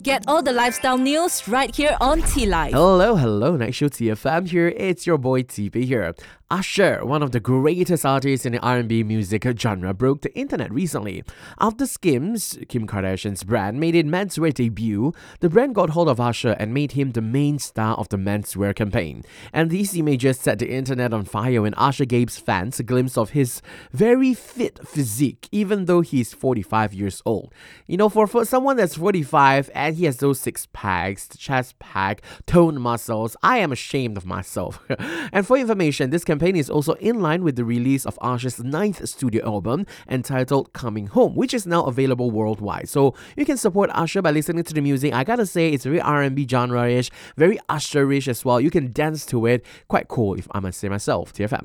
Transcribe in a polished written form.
Get all the lifestyle news right here on T-Life. Hello, Night Show TFM here. It's your boy TP here. Usher, one of the greatest artists in the R&B music genre, broke the internet recently. After Skims, Kim Kardashian's brand, made its menswear debut, the brand got hold of Usher and made him the main star of the menswear campaign. And these images set the internet on fire when Usher gave fans a glimpse of his very fit physique, even though he's 45 years old. You know, for someone that's 45 and he has those six packs, chest pack, toned muscles, I am ashamed of myself. And for information, this campaign is also in line with the release of Usher's 9th studio album entitled Coming Home, which is now available worldwide. So you can support Usher by listening to the music. I gotta say, it's very R&B genre-ish, very Usher-ish as well. You can dance to it. Quite cool, if I must say myself. TFM.